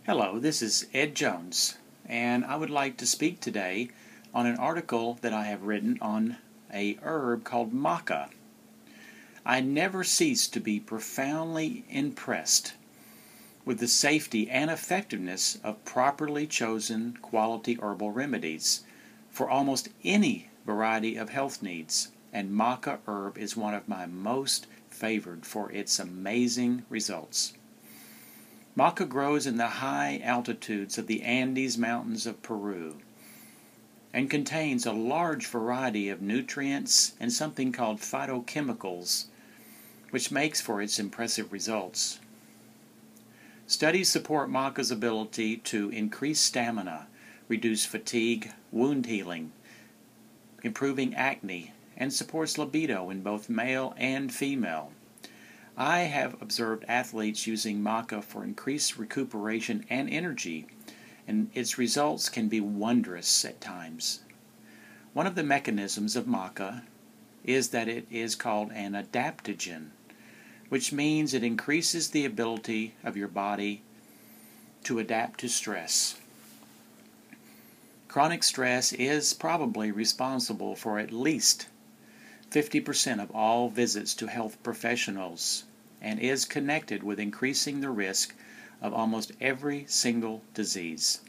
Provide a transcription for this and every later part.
Hello, this is Ed Jones, and I would like to speak today on an article that I have written on a herb called maca. I never cease to be profoundly impressed with the safety and effectiveness of properly chosen quality herbal remedies for almost any variety of health needs, and maca herb is one of my most favored for its amazing results. Maca grows in the high altitudes of the Andes Mountains of Peru and contains a large variety of nutrients and something called phytochemicals, which makes for its impressive results. Studies support maca's ability to increase stamina, reduce fatigue, wound healing, improving acne, and supports libido in both male and female. I have observed athletes using maca for increased recuperation and energy, and its results can be wondrous at times. One of the mechanisms of maca is that it is called an adaptogen, which means it increases the ability of your body to adapt to stress. Chronic stress is probably responsible for at least 50% of all visits to health professionals and is connected with increasing the risk of almost every single disease.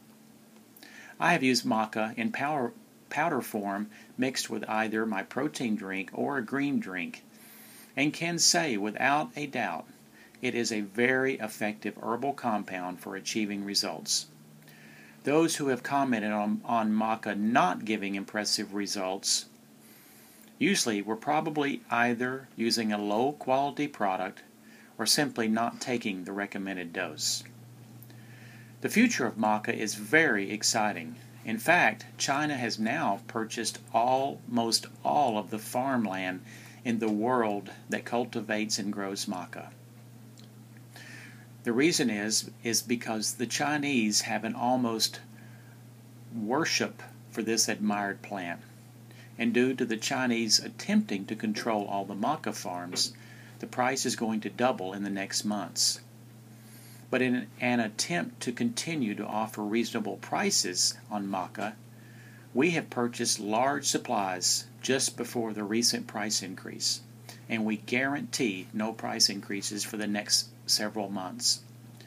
I have used maca in powder form mixed with either my protein drink or a green drink and can say without a doubt it is a very effective herbal compound for achieving results. Those who have commented on maca not giving impressive results usually we're probably either using a low-quality product or simply not taking the recommended dose. The future of maca is very exciting. In fact, China has now purchased almost all of the farmland in the world that cultivates and grows maca. The reason is because the Chinese have an almost worship for this admired plant. And due to the Chinese attempting to control all the maca farms, the price is going to double in the next months. But in an attempt to continue to offer reasonable prices on maca, we have purchased large supplies just before the recent price increase, and we guarantee no price increases for the next several months.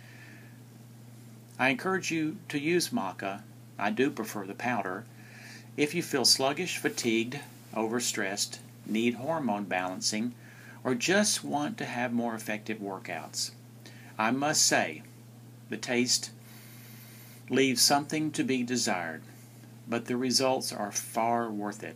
I encourage you to use maca. I do prefer the powder. If you feel sluggish, fatigued, overstressed, need hormone balancing, or just want to have more effective workouts, I must say the taste leaves something to be desired, but the results are far worth it.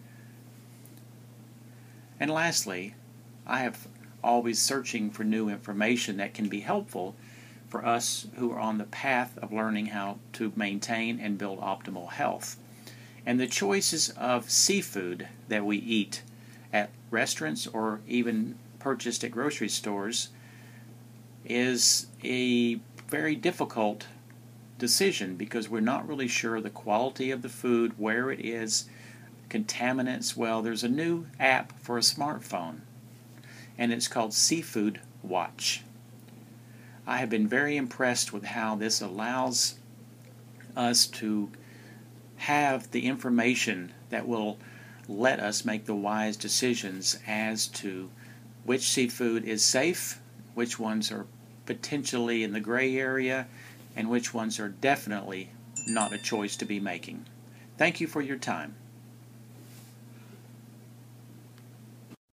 And lastly, I have always searching for new information that can be helpful for us who are on the path of learning how to maintain and build optimal health. And the choices of seafood that we eat at restaurants or even purchased at grocery stores is a very difficult decision because we're not really sure the quality of the food, where it is, contaminants. Well, there's a new app for a smartphone, and it's called Seafood Watch. I have been very impressed with how this allows us to have the information that will let us make the wise decisions as to which seafood is safe, which ones are potentially in the gray area, and which ones are definitely not a choice to be making. Thank you for your time.